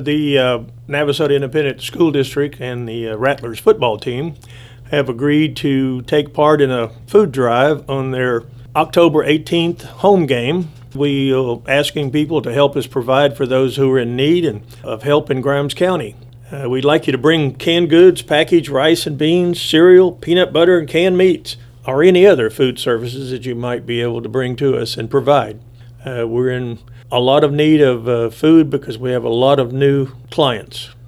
The Navasota Independent School District and the Rattlers football team have agreed to take part in a food drive on their October 18th home game. We are asking people to help us provide for those who are in need and of help in Grimes County. We'd like you to bring canned goods, packaged rice and beans, cereal, peanut butter, and canned meats, or any other food services that you might be able to bring to us and provide. We're in a lot of need of food because we have a lot of new clients.